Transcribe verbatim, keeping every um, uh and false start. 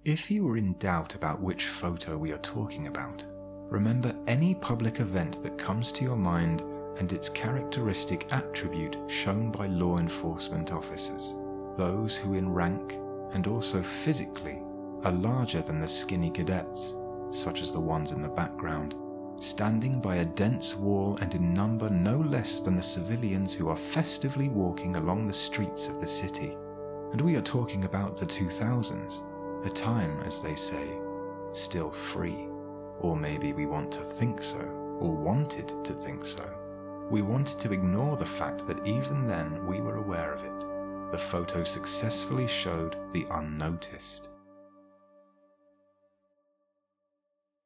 If you are in doubt about which photo we are talking about, remember any public event that comes to your mind and its characteristic attribute shown by law enforcement officers, those who in rank and also physically are larger than the skinny cadets, such as the ones in the background, standing by a dense wall and in number no less than the civilians who are festively walking along the streets of the city. And we are talking about the two thousands, a time, as they say, still free. Or maybe we want to think so, or wanted to think so. We wanted to ignore the fact that even then we were aware of it. The photo successfully showed the unnoticed.